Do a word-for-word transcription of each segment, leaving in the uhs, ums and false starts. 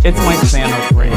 It's my Santa brain.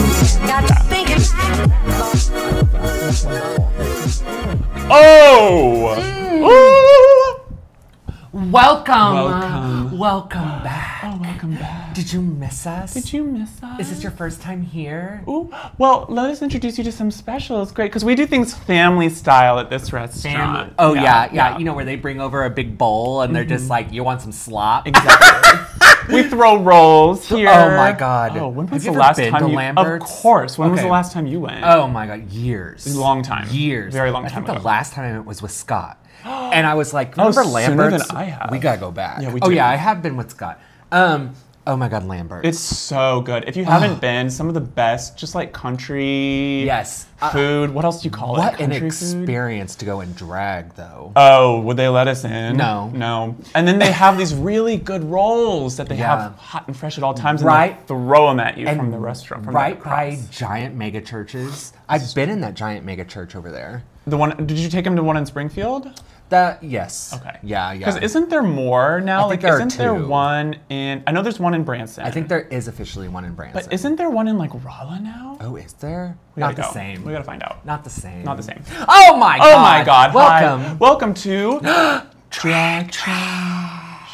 Yeah. Oh! Mm. Welcome. Welcome. Welcome back. Oh, welcome back. Did you miss us? Did you miss us? Is this your first time here? Ooh. Well, let us introduce you to some specials. Great, because we do things family style at this restaurant. Family. Oh, yeah yeah, yeah, yeah. You know, where they bring over a big bowl and they're mm-hmm. just like, you want some slop? Exactly. We throw rolls here. Oh, my God. Oh, when was Have the you ever last been time to you... Lambert's? Of course. When okay. was the last time you went? Oh, my God. Years. A long time. Years. Very long time I think ago. the last time I went was with Scott. And I was like, oh, remember sooner Lambert's? Than I have. We gotta go back. Yeah, we oh do. yeah, I have been with Scott. Um, oh my God, Lambert's. It's so good. If you haven't been, some of the best, just like country yes. food. Uh, what else do you call what it? What an country experience food? to go and drag, though. Oh, would they let us in? No. No. And then they have these really good rolls that they yeah. have hot and fresh at all times, right. and they throw them at you and from the restaurant. From right by giant mega churches. I've been in that giant mega church over there. The one? Did you take them to one in Springfield? That yes. Okay. Yeah, yeah. Because isn't there more now? I think like, there isn't are there two. one in? I know there's one in Branson. I think there is officially one in Branson. But isn't there one in like Rolla now? Oh, is there? We Not gotta the go. same. We gotta find out. Not the same. Not the same. Oh my God. Oh my God. Welcome. Hi. Welcome to Drag Trash.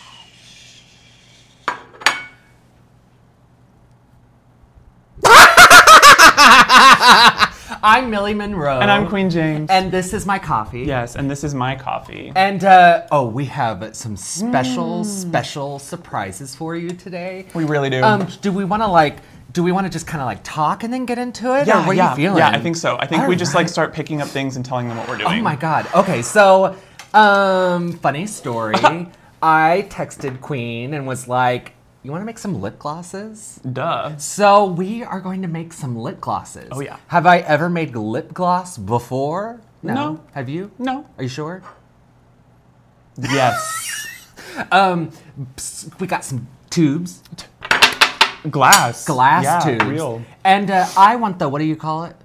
I'm Millie Monroe. And I'm Queen James. And this is my coffee. Yes, and this is my coffee. And, uh, oh, we have some special, mm. special surprises for you today. We really do. Um, do we want to, like, do we want to just kind of, like, talk and then get into it? Yeah, or what yeah, are you feeling? Yeah, I think so. I think All we just, right. like, start picking up things and telling them what we're doing. Oh, my God. Okay, so, um, funny story. I texted Queen and was like, you want to make some lip glosses? Duh. So we are going to make some lip glosses. Oh, yeah. Have I ever made lip gloss before? No. No. Have you? No. Are you sure? Yes. um, we got some tubes. Glass. Glass yeah, tubes. real. And uh, I want the, what do you call it?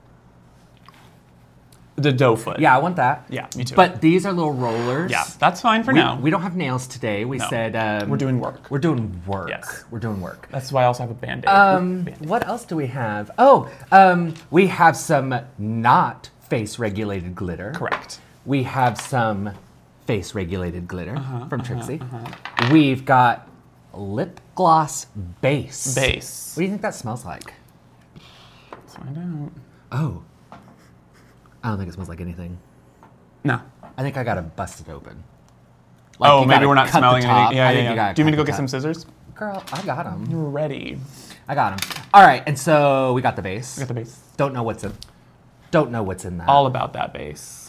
The dough foot. Yeah, I want that. Yeah, me too. But these are little rollers. Yeah, that's fine for we, now. We don't have nails today. We no. said... Um, we're doing work. We're doing work. Yes. We're doing work. That's why I also have a Band-Aid. Um, Band-Aid. What else do we have? Oh, um, we have some not face-regulated glitter. Correct. We have some face-regulated glitter uh-huh, from uh-huh, Trixie. Uh-huh. We've got lip gloss base. Base. What do you think that smells like? Let's find out. Oh. I don't think it smells like anything. No. I think I gotta bust it open. Like, oh, you maybe gotta we're not cut the smelling top. anything. Yeah, I yeah, think yeah. you gotta Do you mean to cut go the get some top. scissors? Girl, I got them. You're ready. I got them. All right, and so we got the base. We got the base. Don't know what's in. Don't know what's in that. All about that base.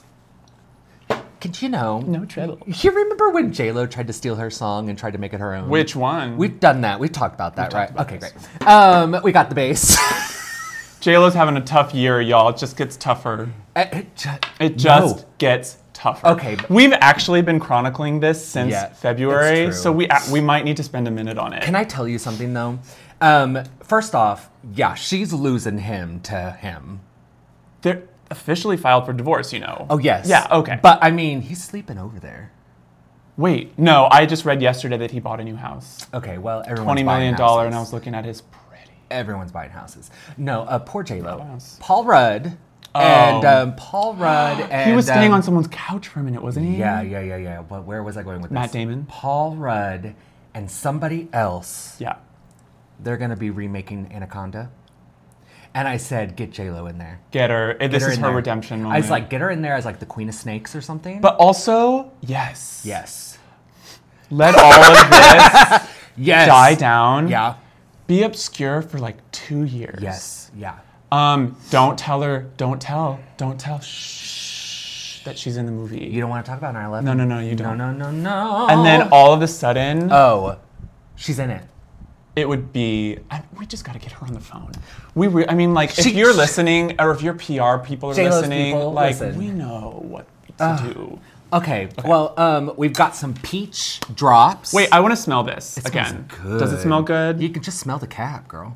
Can you know? No trouble. You remember when J-Lo tried to steal her song and tried to make it her own? Which one? We've done that. We've talked about that, We've right? about Okay, this. great. Um, we got the base. J-Lo's having a tough year, y'all. It just gets tougher. it, it, ju- It just no. gets tougher. Okay. But We've actually been chronicling this since Yeah, February, it's true. so we we might need to spend a minute on it. Can I tell you something, though? Um, first off, yeah, she's losing him to him. They're officially filed for divorce, you know. Oh, yes. Yeah, okay. But, I mean, he's sleeping over there. Wait, no, I just read yesterday that he bought a new house. Okay, well, everyone's twenty million buying dollars, and I houses. was looking at his pretty. Everyone's buying houses. No, uh, poor J-Lo. House. Paul Rudd. Oh. And um, Paul Rudd and... He was staying um, on someone's couch for a minute, wasn't he? Yeah, yeah, yeah, yeah. But where was I going with this? Matt Damon. Paul Rudd and somebody else. Yeah. They're going to be remaking Anaconda. And I said, get J-Lo in there. Get her. Get this her is in her there. redemption moment. I was like, get her in there as like the Queen of Snakes or something. But also, yes. yes. Let all of this Yes. die down. Yeah. Be obscure for like two years. Yes. Yeah. Um, don't tell her, don't tell, don't tell, shh, that she's in the movie. You don't want to talk about nine eleven? No, no, no, you don't. No, no, no, no. And then all of a sudden, Oh, she's in it. it would be, I, we just got to get her on the phone. We, re- I mean, like, if She- you're listening, or if your P R people are J-Lo's listening, people, like, listen. we know what to do. Okay, well, um, we've got some peach drops. Wait, I want to smell this It again. smells good. Does it smell good? You can just smell the cap, girl.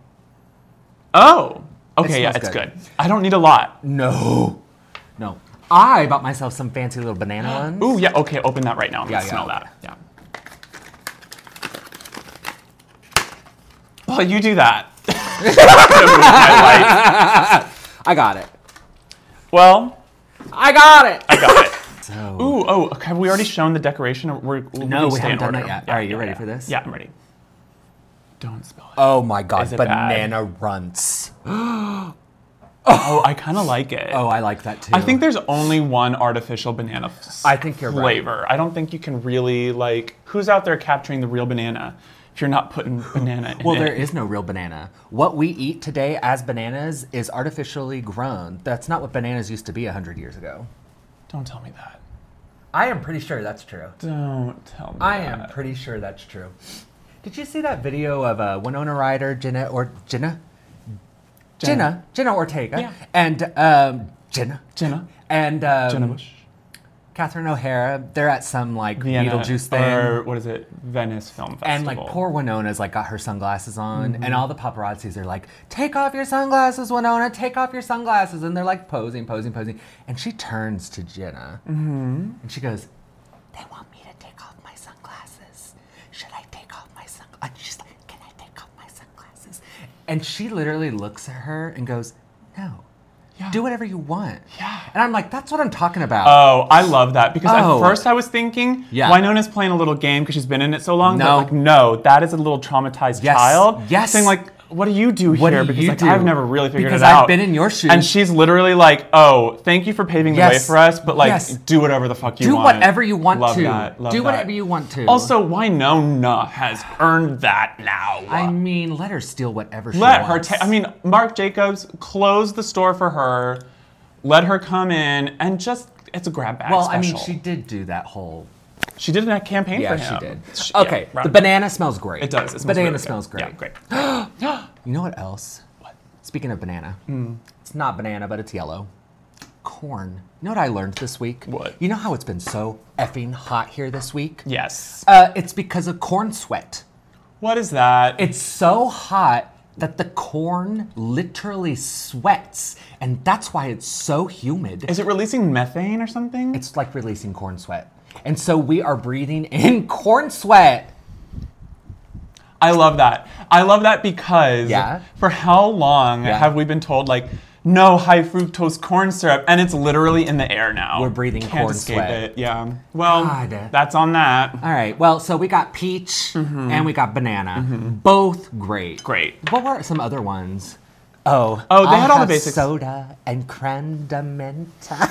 Oh, okay, It yeah, smells it's good. good. I don't need a lot. No. No. I bought myself some fancy little banana ones. Ooh, yeah, okay, open that right now. Let's Yeah, yeah, smell okay. that. Yeah. Well, you do that. gonna move my light. I got it. Well, I got it. I got it. So, Ooh, oh, have we already shown the decoration? Or we're, we No, can we stay haven't in done order. that yet. Yeah, Are you yeah, ready yeah. for this? Yeah, I'm ready. Don't spill it. oh my God, Is it bad? banana runts. Oh, I kind of like it. Oh, I like that too. I think there's only one artificial banana f- I think you're right. flavor. I don't think you can really, like, who's out there capturing the real banana if you're not putting banana in Well, it? there is no real banana. What we eat today as bananas is artificially grown. That's not what bananas used to be one hundred years ago. Don't tell me that. I am pretty sure that's true. Don't tell me I that. am pretty sure that's true. Did you see that video of uh, Winona Ryder, Jenna or Jenna? Jenna. Jenna, Jenna Ortega, Yeah. and um, Jenna, Jenna. and um, Jenna Bush. Catherine O'Hara. They're at some like Vienna, Beetlejuice thing, Or what is it? Venice Film Festival. and like poor Winona's like got her sunglasses on, Mm-hmm. and all the paparazzis are like, "Take off your sunglasses, Winona! Take off your sunglasses!" And they're like posing, posing, posing, and she turns to Jenna, Mm-hmm. and she goes, "They want me to take off my sunglasses. Should I take off my sunglasses?" She's like, "Can I take off my sunglasses?" And she literally looks at her and goes, "No, Yeah. do whatever you want." Yeah. And I'm like, "That's what I'm talking about." Oh, I love that because Oh. at first I was thinking Yeah. Winona's playing a little game because she's been in it so long. No. But like, no, that is a little traumatized Yes. child. Yes. Saying like, what do you do What here? do because you like do? I've never really figured Because it out. I've been in your shoes. And she's literally like, oh, thank you for paving the way Yes. for us, but like, Yes. do whatever the fuck you do want. whatever you want love to. That. Love do that. whatever you want to. Also, Winona has earned that now. I mean, let her steal whatever she Let her wants. take. I mean, Marc Jacobs closed the store for her. Let her come in and just. It's a grab bag well, special. I mean, she did do that whole. She did a campaign Yeah, for him. she did. She- Okay, yeah, the round- banana smells great. It does. It smells banana really good. smells great. Yeah, great. You know what else? What? Speaking of banana, Hmm. it's not banana, but it's yellow. Corn. You know what I learned this week? What? You know how it's been so effing hot here this week? Yes. Uh, it's because of corn sweat. What is that? It's so hot that the corn literally sweats, and that's why it's so humid. Is it releasing methane or something? It's like releasing corn sweat. And so we are breathing in corn sweat. I love that. I love that because Yeah. for how long Yeah. have we been told like no high fructose corn syrup, and it's literally in the air now. We're breathing Can't corn escape sweat. it. Yeah. Well, God. that's on that. All right, well, so we got peach and we got banana. Both great. Great. What were some other ones? Oh, Oh, they I'll had all the have basics. Soda and creme de menthe.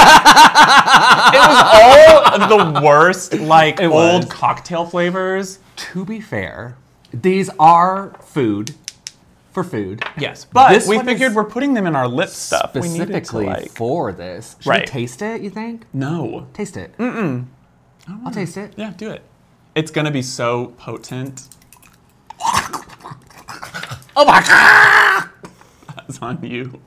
It was all the worst, like It old was. cocktail flavors. To be fair, these are food for food. Yes, but This we one figured is we're putting them in our lip stuff. We needed to, Specifically like, for this. Should Right. we taste it, you think? no. Taste it. Mm-mm. I'll taste it. Yeah, do it. It's gonna be so potent. Oh my God! That's on you.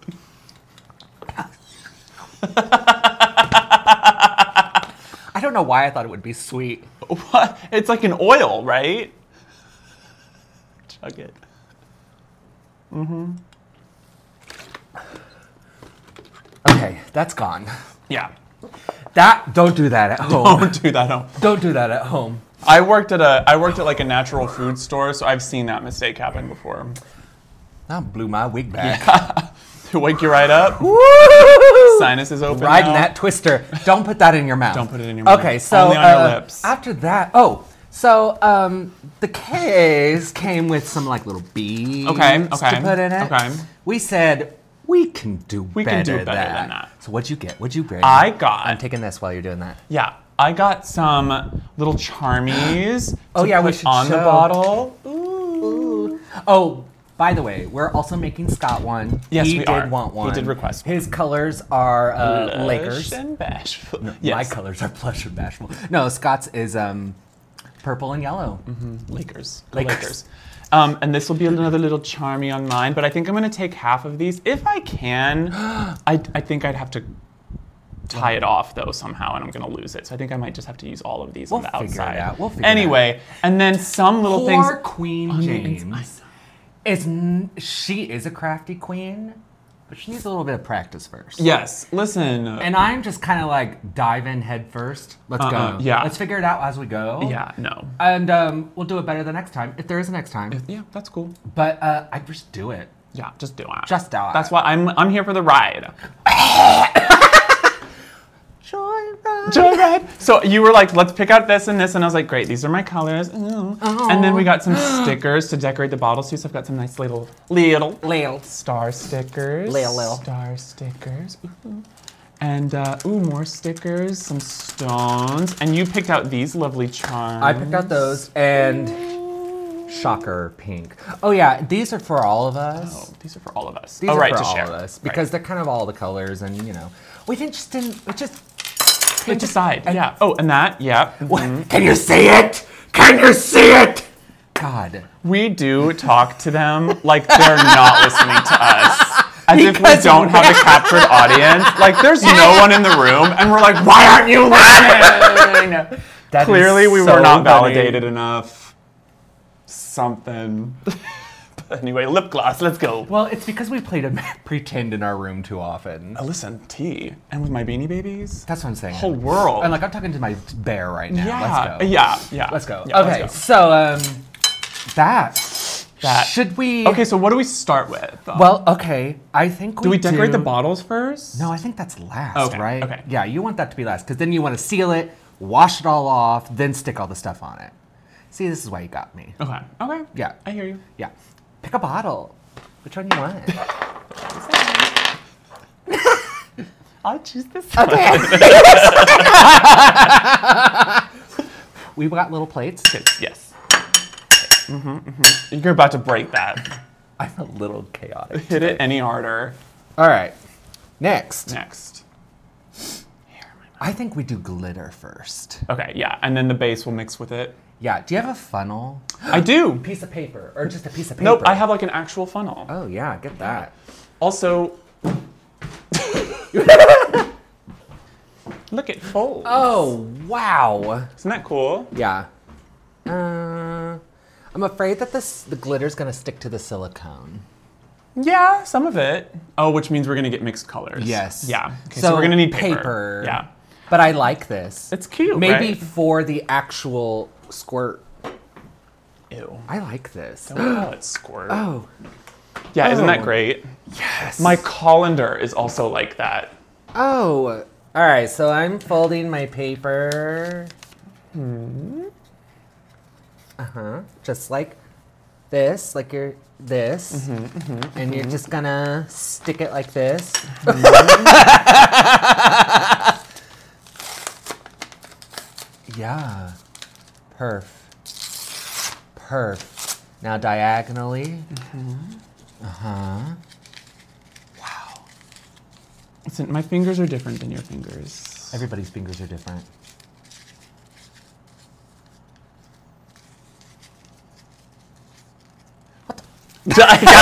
I don't know why I thought it would be sweet. What? It's like an oil, right? Chug it. Okay, that's gone. Yeah. That, don't do that at home. Don't do that. Don't. Don't do that at home. I worked at a I worked at like a natural food store, so I've seen that mistake happen before. That blew my wig back. To wake you right up. Woo! Sinus is open. Riding now. that twister. Don't put that in your mouth. Don't put it in your mouth. Okay, so Only on your uh, lips. after that, oh, so um, the K's came with some like little beads Okay, okay, to put in it. okay. We said we can do We better, can do better that. than that. So what'd you get? What'd you bring? I got- I'm taking this while you're doing that. Yeah, I got some little charmies. Oh, to yeah, we put should on the show. bottle. Oh, by the way, we're also making Scott one. Yes, he we did are. want He one. did request one. His colors are uh, Blush Lakers. and bashful. My Yes. colors are plush and bashful. No, Scott's is um, purple and yellow. Lakers. Go Lakers. Lakers. Um, and this will be another little charmy on mine, but I think I'm gonna take half of these if I can. I, I think I'd have to tie it off though somehow, and I'm gonna lose it. So I think I might just have to use all of these on We'll the figure it outside. out. We'll figure it anyway, and then some little things. Poor Queen on the James inside. is n- she is a crafty queen, But she needs a little bit of practice first. Yes. Listen. And I'm just kind of like dive in head first. Let's Uh-uh, go. yeah. Let's figure it out as we go. Yeah. No. And um, we'll do it better the next time, if there is a next time. Yeah. That's cool. But uh, I just do it. Yeah. Just do it. Just do it. That's why I'm. I'm here for the ride. Joyride. Joyride. So you were like, let's pick out this and this, and I was like, great, these are my colors. Ooh. And then we got some stickers to decorate the bottles too. So I've got some nice little little Lil. star stickers. Lil, lil. Star stickers. Ooh. And uh, ooh, more stickers, some stones, and you picked out these lovely charms. I picked out those and shocker pink. Oh yeah, these are for all of us. Oh, these are for all of us. These oh, are right, for to all share. of us because Right. they're kind of all the colors, and you know, we didn't just didn't we just We decide. Yeah. Oh, and that. Yeah. What? Can you see it? Can you see it? God. We do talk to them like they're not listening to us. As if we Because don't have a captured audience. Like there's no one in the room and we're like, why aren't you listening? That is Clearly we so were not funny. validated enough. Something. But anyway, lip gloss, let's go. Well, it's because we played a pretend in our room too often. Uh, listen, tea. And with my Beanie Babies. That's what I'm saying. Whole world. And like I'm talking to my bear right now. yeah. Let's go. Yeah. Yeah. Let's go. Yeah, okay. let's go. So um, that. That. Should we? Okay, so what do we start with? Well, okay. I think we do we decorate do- the bottles first? No, I think that's last, Okay, right? okay. Yeah, you want that to be last because then you want to seal it, wash it all off, then stick all the stuff on it. See, this is why you got me. Okay. Okay. Yeah. I hear you. Yeah. Pick a bottle. Which one you want? I'll choose this one. Okay. We've got little plates. Yes. Mm-hmm, mm-hmm. You're about to break that. I'm a little chaotic. Hit it any harder. All right. Next. Next. I think we do glitter first. Okay, yeah, and then the base will mix with it. Yeah. Do you have a funnel? I do. Piece of paper or just a piece of paper? Nope, I have like an actual funnel. Oh yeah, get that. Also, look, it folds. Oh wow. Isn't that cool? Yeah. Uh, I'm afraid that this the glitter's gonna stick to the silicone. Yeah, some of it. Oh, which means we're gonna get mixed colors. Yes. Yeah. Okay, so, we're gonna need paper. Yeah. But I like this. It's cute, Maybe right? for the actual squirt. Ew. I like this. Don't call it squirt. Oh. Yeah, isn't that Oh. great? Yes. My colander is also like that. Oh. All right. So I'm folding my paper. Hmm. Uh huh. Just like this, like you're this, Mm-hmm, mm-hmm, and you're just gonna stick it like this. Yeah. Perf. Perf. Now diagonally. Mm-hmm. Uh-huh. Wow. Listen, my fingers are different than your fingers. Everybody's fingers are different. I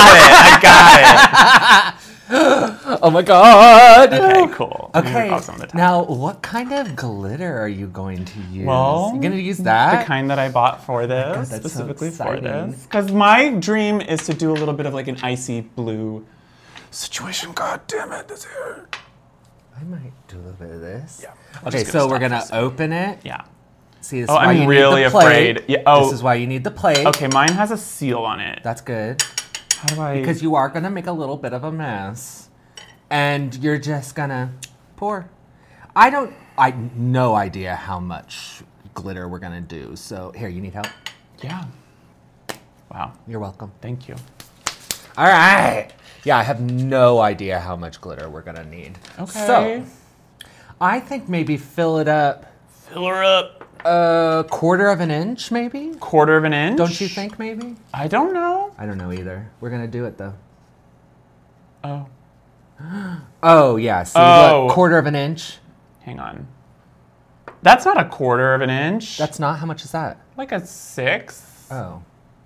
got it. I got Oh my god! it. Okay, cool. Okay. Awesome, the top. Now, what kind of glitter are you going to use? Well, you gonna use that? The kind that I bought for this, God, that's so specifically for exciting. this. Because my dream is to do a little bit of like an icy blue situation. God damn it, this here. I might do a little bit of this. Yeah. I'm Okay, just so gonna we're stop gonna for a second. open it. Yeah. See, this Oh, is why I'm you really need the plate. afraid. Yeah, oh. This is why you need the plate. Okay, mine has a seal on it. That's good. How do I? Because you are gonna make a little bit of a mess. And you're just gonna pour. I don't, I no idea how much glitter we're gonna do. So here, you need help? Yeah. Wow. You're welcome. Thank you. All right. Yeah, I have no idea how much glitter we're gonna need. Okay. So, I think maybe fill it up Fill her up. a quarter of an inch, maybe? Quarter of an inch. Don't you think maybe? I don't know. I don't know either. We're gonna do it though. Oh. Oh yeah, see, Oh. look, quarter of an inch. Hang on. That's not a quarter of an inch. That's not, how much is that? like a sixth. Oh.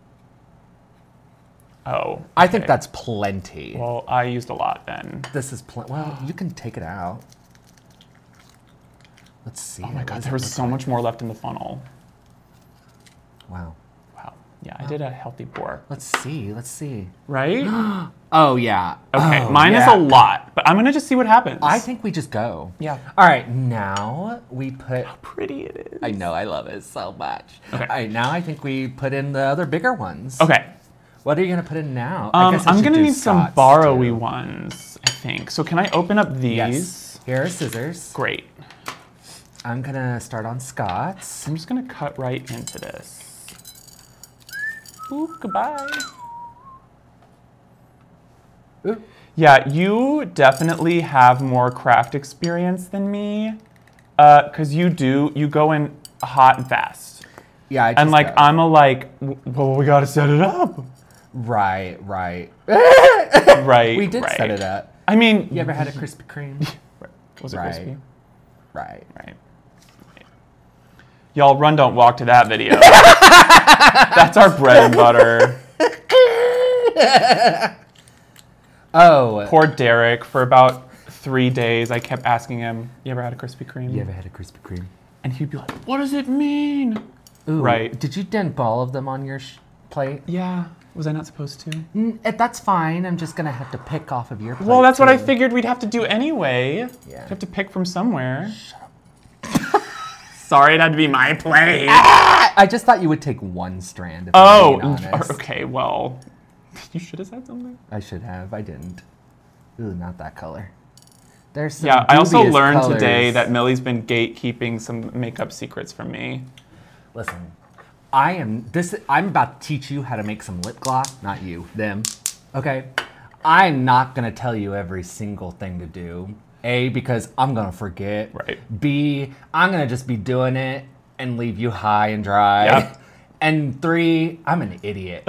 Oh. I think okay. that's plenty. Well, I used a lot then. This is plenty. Well, you can take it out. Let's see. Oh my What god, does there it was look so like? much more left in the funnel. Wow. Wow. Yeah, I did a healthy pour. Let's see. Let's see. Right? Oh, yeah. Okay, Oh, mine yeah. is a lot, but I'm gonna just see what happens. I think we just go. Yeah. All right, now we put... How pretty it is. I know, I love it so much. Okay. All right, now I think we put in the other bigger ones. Okay. What are you gonna put in now? I Um, guess I I'm should gonna do need some Scott's, borrowy too. ones, I think. So can I open up these? Yes. Here are scissors. Great. I'm gonna start on Scott's. I'm just gonna cut right into this. Ooh, goodbye. Ooh. Yeah, you definitely have more craft experience than me, uh, cause you do you go in hot and fast, Yeah, I just and like go. I'm a like, well, we gotta set it up. Right, right. Right. We did right. set it up. I mean, You ever had a Krispy Kreme? was it Right. crispy? Right. Right. Y'all run, don't walk to that video. That's our bread and butter. Oh. Poor Derek, for about three days, I kept asking him, you ever had a Krispy Kreme? You ever had a Krispy Kreme? And he'd be like, what does it mean? Ooh, Right. Did you dump all of them on your sh- plate? Yeah, was I not supposed to? Mm, eh, that's fine. I'm just gonna have to pick off of your plate. Well, that's what I too. figured we'd have to do anyway. Yeah. We'd have to pick from somewhere. Sorry, it had to be my plate. I just thought you would take one strand. If Oh, I'm being honest. okay, well, you should have said something. I should have. I didn't. Ooh, not that color. There's some Yeah, I also dubious learned colors. today that Millie's been gatekeeping some makeup secrets from me. Listen, I am this. I'm about to teach you how to make some lip gloss. Not you, them. Okay. I'm not gonna tell you every single thing to do. A, because I'm gonna forget. Right. B, I'm gonna just be doing it and leave you high and dry. Yep. And three, I'm an idiot.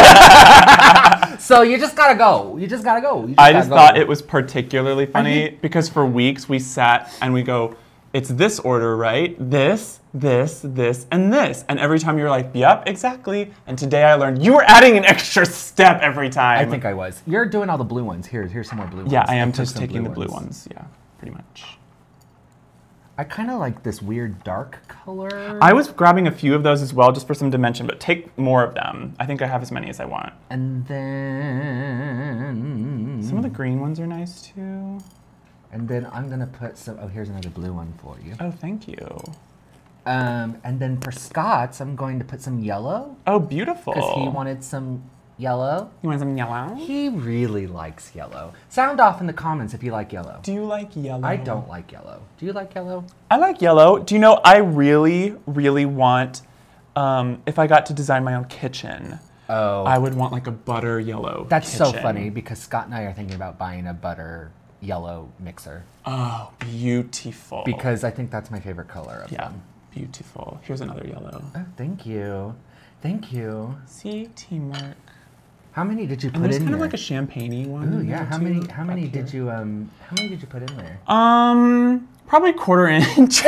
So you just gotta go. You just gotta go. You just I gotta just go. thought it was particularly funny think- because for weeks we sat and we go, it's this order, right? This, this, this, and this. And every time you were like, yep, exactly. And today I learned you were adding an extra step every time. I think I was. You're doing all the blue ones. Here, here's some more blue ones. Yeah, I am took just some taking the blue ones. Yeah, pretty much. I kind of like this weird dark color. I was grabbing a few of those as well just for some dimension, but take more of them. I think I have as many as I want. And then... Some of the green ones are nice too. And then I'm going to put some... Oh, here's another blue one for you. Oh, thank you. Um, and then for Scott's, I'm going to put some yellow. Oh, beautiful. Because he wanted some yellow. You want some yellow? He really likes yellow. Sound off in the comments if you like yellow. Do you like yellow? I don't like yellow. Do you like yellow? I like yellow. Do you know, I really, really want, um, if I got to design my own kitchen, Oh. I would want like a butter yellow That's so kitchen. funny because Scott and I are thinking about buying a butter yellow mixer. Oh, beautiful. Because I think that's my favorite color of Yeah, them. beautiful. Here's another yellow. Oh, thank you. Thank you. See, teamwork. How many did you And put there's in kind of there? like a champagne-y one. Ooh, in yeah. there, How too, many? How back many here. did you um? How many did you put in there? Um, probably quarter inch.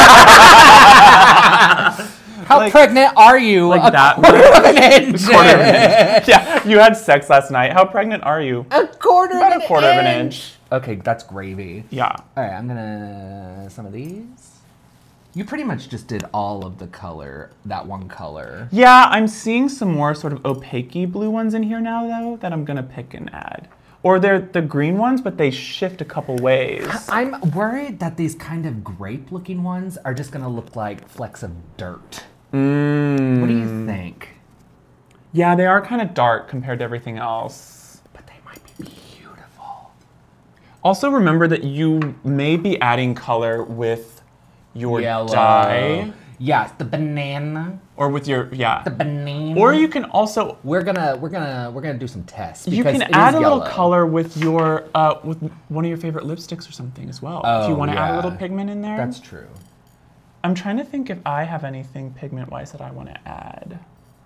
How like- pregnant are you? like A that quarter much? of an inch. Quarter of an inch. Yeah, you had sex last night. How pregnant are you? A quarter About of a an quarter of an inch. inch. Okay, that's gravy. Yeah. All right, I'm gonna some of these. You pretty much just did all of the color, that one color. Yeah, I'm seeing some more sort of opaque blue ones in here now, though, that I'm gonna pick and add. Or they're the green ones, but they shift a couple ways. I'm worried that these kind of grape-looking ones are just gonna look like flecks of dirt. Mm. What do you think? Yeah, they are kind of dark compared to everything else. But they might be beautiful. Also, remember that you may be adding color with your Yellow. dye. Yes, the banana. Or with your, yeah. The banana. Or you can also, We're gonna we're gonna we're gonna do some tests. you because can it add is a little yellow. color with your, uh, with one of your favorite lipsticks or something as well. if you Oh, want to add a yeah. little pigment in there. That's true. I'm trying to think if I have anything pigment-wise that I want to add.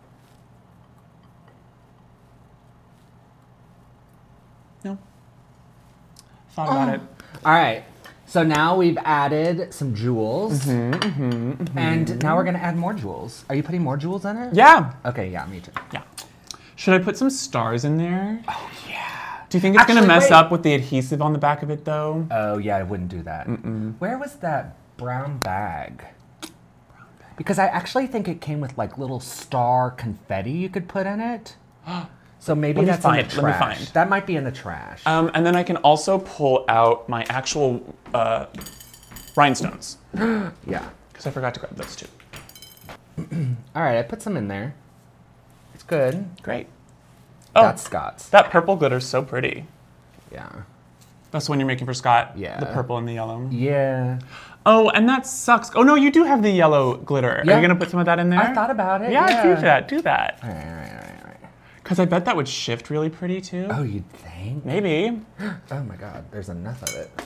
No. Thought about it. All right. So now we've added some jewels, Mm-hmm, and now we're gonna add more jewels. Are you putting more jewels in it? Yeah. Okay. Yeah, me too. Yeah. Should I put some stars in there? Oh yeah. Do you think it's going to Actually, mess wait. up with the adhesive on the back of it, though? Oh yeah, I wouldn't do that. Where was that brown bag? Because I actually think it came with like little star confetti you could put in it. So maybe Let me that's find- in the let me trash. find. That might be in the trash. Um, and then I can also pull out my actual uh, rhinestones. Yeah. Because I forgot to grab those too. All right, I put some in there. It's good. Great. Oh, That's Scott's. that purple glitter's so pretty. Yeah. That's the one you're making for Scott? Yeah. The purple and the yellow? Yeah. Oh, and that sucks. Oh, no, you do have the yellow glitter. Yeah. Are you going to put some of that in there? I thought about it. Yeah, Yeah, do that. Do that. All right, all right, all right, all right. Because I bet that would shift really pretty, too. Oh, you think? Maybe. Oh my God, there's enough of it.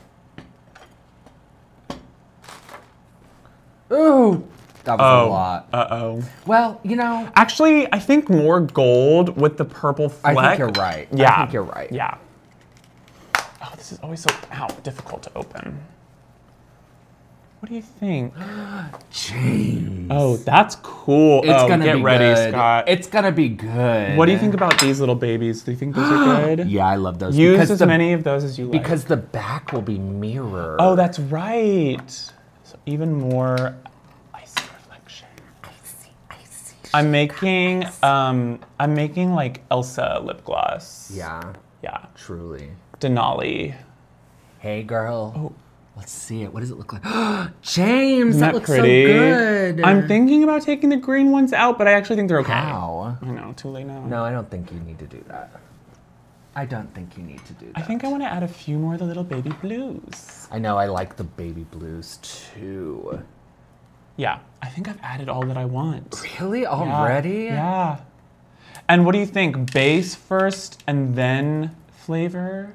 Ooh, that was Oh. a lot. Uh-oh. Well, you know, Actually, I think more gold with the purple fleck. I think you're right. Yeah. I think you're right. Yeah. Oh, this is always so, ow, difficult to open. What do you think? James. Oh, that's cool. It's oh, gonna get be ready, good. Scott. It's gonna be good. What do you think about these little babies? Do you think those are good? Yeah, I love those. Use because as the, many of those as you like. because the back will be mirror. Oh, that's right. So even more icy reflection. icy, icy. I'm making um I'm making like Elsa lip gloss. Yeah, Yeah. truly. Denali. Hey, girl. Oh. Let's see it. What does it look like? James, Isn't that, that looks pretty? so good. I'm thinking about taking the green ones out, but I actually think they're okay. How? I know, too late now. No, I don't think you need to do that. I don't think you need to do that. I think I want to add a few more of the little baby blues. I know, I like the baby blues too. Yeah, I think I've added all that I want. Really? Yeah, Already? Yeah. And what do you think? Base first and then flavor?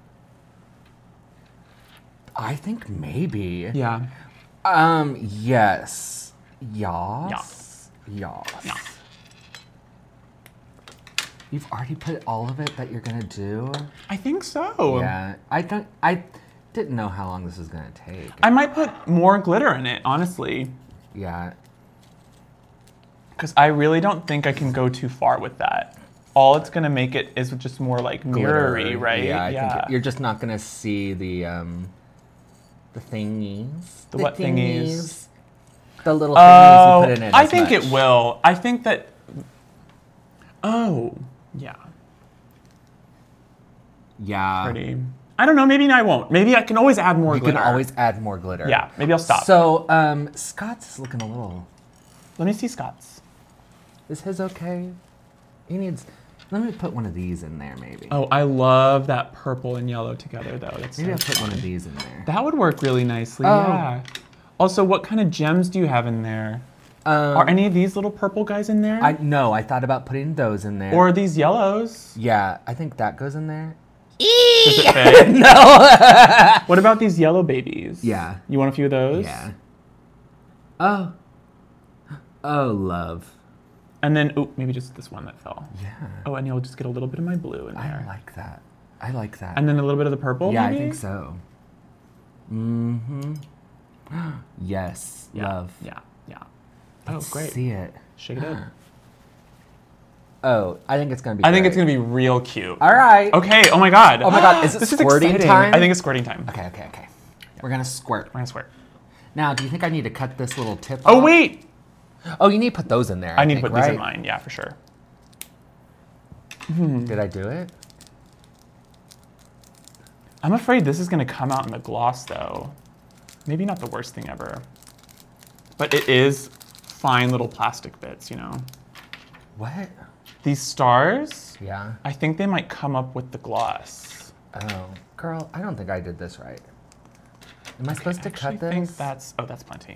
I think maybe. Yeah. Um, yes. Yas. Yas. Yeah. You've already put all of it that you're gonna do? I think so. Yeah. I don't I didn't know how long this was gonna take. I might put more glitter in it, honestly. Yeah. Because I really don't think I can go too far with that. All it's gonna make it is just more like mirrory, Glitter. right? Yeah, I think it- you're just not gonna see the um the thingies. The what thingies? The little Oh, thingies you put in it. I as think much. it will. I think that. Oh, yeah, Yeah. pretty. I don't know. Maybe I won't. Maybe I can always add more You glitter. can always add more glitter. Yeah, maybe I'll stop. So, um, Scott's is looking a little. Let me see Scott's. Is his okay? He needs. Let me put one of these in there, maybe. Oh, I love that purple and yellow together, though. That's maybe so I'll put one fun. of these in there. That would work really nicely. Oh. Yeah. Also, what kind of gems do you have in there? Um, Are any of these little purple guys in there? I no, I thought about putting those in there. Or are these yellows? yeah, I think that goes in there. Does it fit? No. What about these yellow babies? Yeah. You want a few of those? Yeah. Oh. Oh, love. And then, oh, maybe just this one that fell. Yeah. Oh, and you'll just get a little bit of my blue in I there. like that. I like that. And then a little bit of the purple, yeah, maybe? I think so. Mm-hmm. Yes, Yeah, love. Yeah, yeah. Oh, Let's great. see it. Shake it up. Oh, I think it's gonna be. I think great. it's going to be real cute. All right. Okay, oh my god. Oh my God, is it this squirting exciting. time? I think it's squirting time. Okay, okay, okay. We're gonna squirt. We're going to squirt. Now, do you think I need to cut this little tip Oh, off? wait! Oh, you need to put those in there. I, I need think, to put these right? in mine, yeah, for sure. Did I do it? I'm afraid this is going to come out in the gloss, though. Maybe not the worst thing ever. But it is fine little plastic bits, you know? What? These stars, Yeah. I think they might come up with the gloss. Oh, girl, I don't think I did this right. Am I supposed to actually cut this? think that's, oh, that's plenty.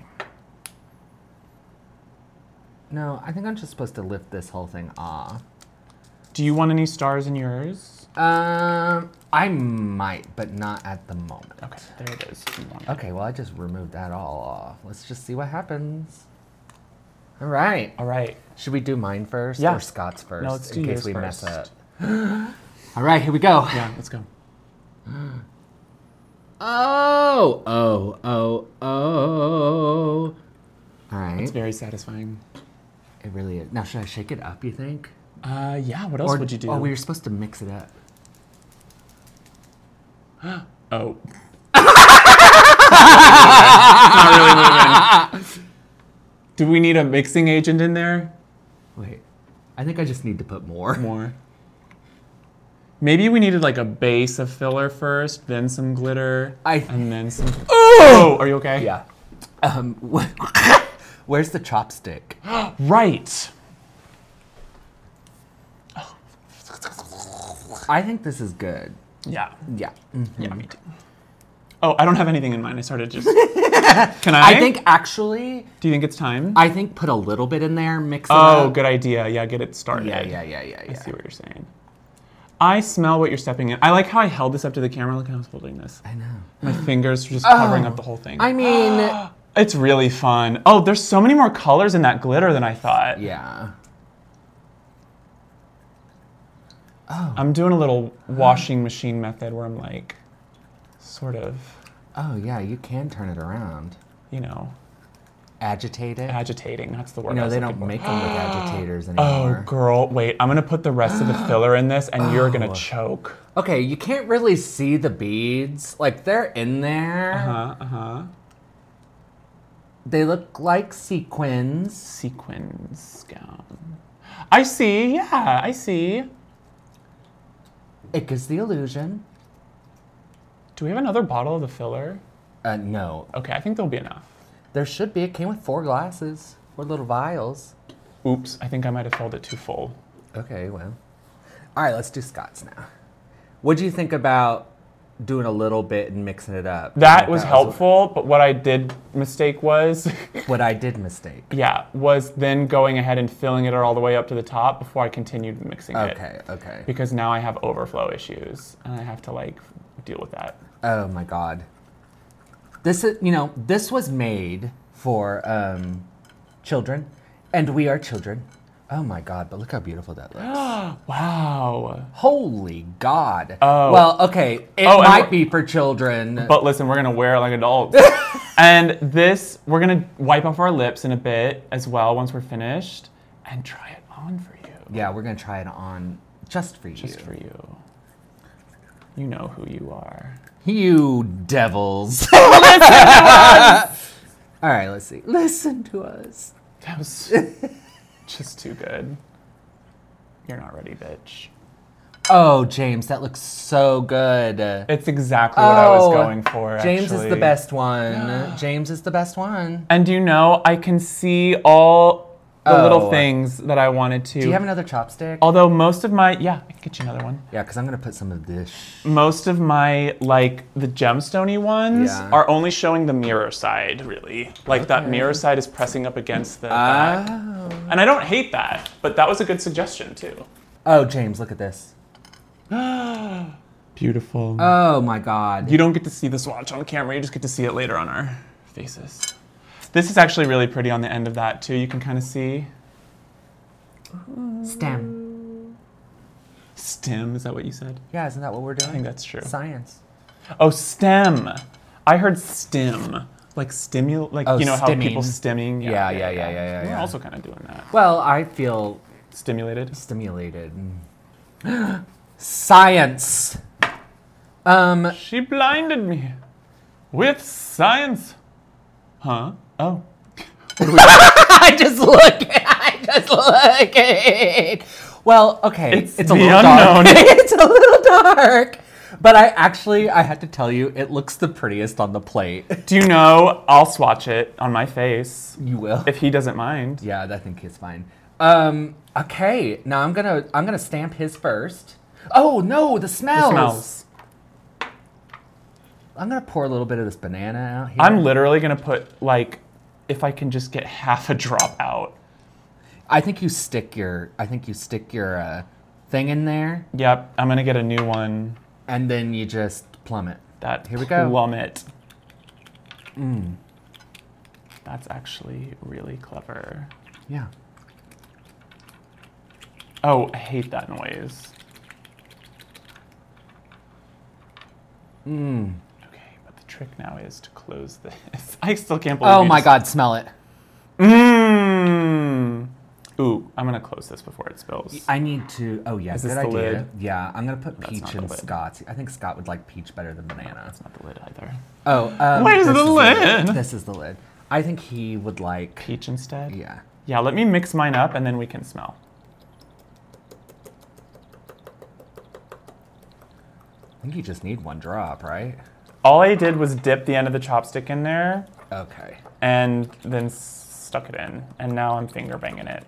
No, I think I'm just supposed to lift this whole thing off. Do you want any stars in yours? Um, I might, but not at the moment. Okay, there it is. You want it. Okay, well, I just removed that all off. Let's just see what happens. All right. All right. Should we do mine first Yeah. or Scott's first? No, let's in do case yours we first. mess up. All right, here we go. Yeah, let's go. Oh, oh, oh, oh. All right. It's very satisfying. It really is. Now, should I shake it up, you think? Uh, yeah, what else or would you do? Oh, we were supposed to mix it up. Oh. Not really moving. Do we need a mixing agent in there? Wait, I think I just need to put more. More. Maybe we needed like a base of filler first, then some glitter, I- and then some. Oh, are you okay? Yeah. Um, where's the chopstick? Right. I think this is good. Yeah. Yeah. Yeah, me too. Oh, I don't have anything in mind. I started just. Can I? I think actually, Do you think it's time? I think put a little bit in there, mix it oh, up. good idea. Yeah, get it started. Yeah, yeah, yeah, yeah, I yeah. see what you're saying. I smell what you're stepping in. I like how I held this up to the camera. Look how I was holding this. I know. My fingers are just covering Oh, up the whole thing. I mean, It's really fun. Oh, there's so many more colors in that glitter than I thought. yeah. I'm doing a little washing machine method where I'm like, sort of, Oh, yeah, you can turn it around. you know, Agitate it. agitating. That's the word. You I know, was they looking don't for. make them with agitators Oh, anymore. girl, wait. I'm gonna put the rest of the filler in this, and you're gonna Oh. choke. Okay, you can't really see the beads. Like, they're in there. Uh huh. Uh huh. They look like sequins. Sequins gown. I see. Yeah, I see. It gives the illusion. Do we have another bottle of the filler? Uh, no. Okay, I think there'll be enough. There should be. It came with four glasses. Four little vials. Oops, I think I might have filled it too full. Okay, well. All right, let's do Scott's now. What do you think about doing a little bit and mixing it up? That was helpful, but what I did mistake was, What I did mistake. yeah, was then going ahead and filling it all the way up to the top before I continued mixing it. Okay, okay. Because now I have overflow issues, and I have to like deal with that. Oh my God. This is, you know, this was made for um, children, and we are children. Oh my God, but look how beautiful that looks. Wow. Holy God. Oh. Well, okay, it Oh, and might we're- be for children. But listen, we're gonna wear it like adults. And this, we're gonna wipe off our lips in a bit as well once we're finished, and try it on for you. Yeah, we're gonna try it on just for you. Just for you. You know who you are. You devils. All right, let's see. Listen to us. That was just too good. You're not ready, bitch. Oh, James, that looks so good. It's exactly what I was Oh, going for, James is actually. the best one. James is the best one. And you know, I can see all the Oh. little things that I wanted to. Do you have another chopstick? Although most of my, yeah, I can get you another one. Yeah, because I'm going to put some of this. Most of my, like, the gemstone-y ones Yeah. are only showing the mirror side, really. Like, that Okay. mirror side is pressing up against the back. Oh. And I don't hate that, but that was a good suggestion, too. Oh, James, look at this. Beautiful. Oh, my God. You don't get to see the swatch on camera, you just get to see it later on our faces. This is actually really pretty on the end of that, too. You can kind of see. STEM. STEM, is that what you said? Yeah, isn't that what we're doing? I think that's true. Science. Oh, STEM. I heard STEM. Like stimul, like, Oh, you know, how stimming. people stimming. Yeah, yeah, yeah, yeah, yeah, We're yeah. also kind of doing that. Well, I feel Stimulated. stimulated. Science. Um, She blinded me with science. Huh? Oh. I just look. I just look. Well, okay. It's a the little unknown. dark. It's a little dark. But I actually, I had to tell you, it looks the prettiest on the plate. Do you know, I'll swatch it on my face You will. if he doesn't mind. Yeah, I think it's fine. Um, okay, now I'm gonna I'm gonna stamp his first. Oh no, the The smells. smells. I'm gonna pour a little bit of this banana out here. I'm literally going to put, like, if I can just get half a drop out. I think you stick your I think you stick your uh, thing in there, Yep, I'm going to get a new one. and then you just plumb it. That Here we go. plummet. Mm. That's actually really clever. Yeah. Oh, I hate that noise. Mm. Okay, but the trick now is to close this. I still can't believe Oh you my just- God, smell it. Mmm. Ooh, I'm gonna close this before it spills. I need to. Oh yeah, Is good this the idea. lid? Yeah, I'm gonna put That's peach not the in lid. Scott's. I think Scott would like peach better than banana. That's not the lid either. Oh, um, Where's this the is lid? This is the lid. I think he would like... Peach instead? Yeah. Yeah, let me mix mine up and then we can smell. I think you just need one drop, right? All I did was dip the end of the chopstick in there. Okay. And then stuck it in. And now I'm finger banging it.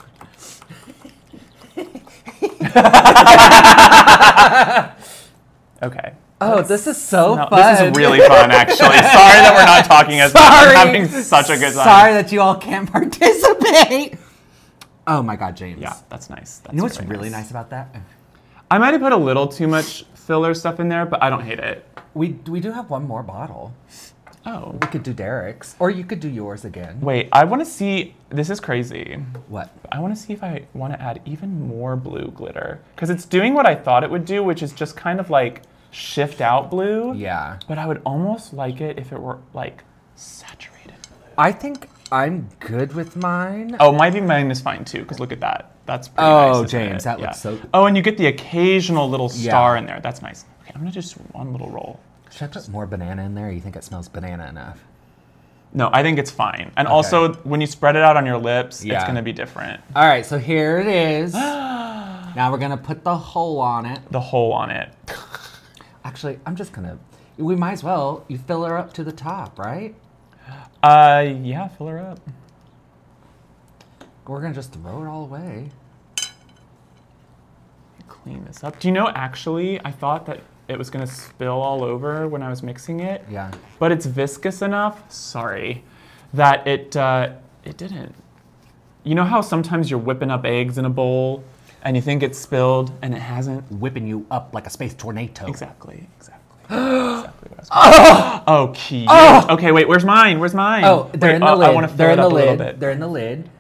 Okay. Oh, this is so No, fun. this is really fun, actually. Sorry that we're not talking as much. Sorry. I'm having such a good time. Sorry that you all can't participate. Oh my God, James. Yeah, that's nice. That's You know what's very really nice about that? I might have put a little too much filler stuff in there, but I don't hate it. We we do have one more bottle. Oh. We could do Derek's, or you could do yours again. Wait, I want to see. This is crazy. What? I want to see if I want to add even more blue glitter. Because it's doing what I thought it would do, which is just kind of like shift out blue. Yeah. But I would almost like it if it were like saturated blue. I think I'm good with mine. Oh, maybe mine is fine too, because look at that. That's pretty Oh, nice. isn't James, it? that Yeah. looks so- Oh, and you get the occasional little star Yeah. in there. That's nice. Okay, I'm going to do just one little roll. Should I put more banana in there? Or you think it smells banana enough? No, I think it's fine. And Okay. also, when you spread it out on your lips, Yeah. it's going to be different. All right, so here it is. Now we're gonna put the hole on it. The hole on it. Actually, I'm just gonna. We might as well. You fill her up to the top, right? Uh, yeah, fill her up. We're gonna just throw it all away. Clean this up. Do you know, actually, I thought that it was going to spill all over when I was mixing it. Yeah. But it's viscous enough, sorry, that it uh, it didn't. You know how sometimes you're whipping up eggs in a bowl and you think it's spilled and it hasn't? Whipping you up like a space tornado. Exactly, exactly. exactly what I was oh, cute. Oh. Okay, wait, where's mine? Where's mine? Oh, they're wait, in the uh, lid. I want to fill they're it in the up a little lid. bit. They're in the lid.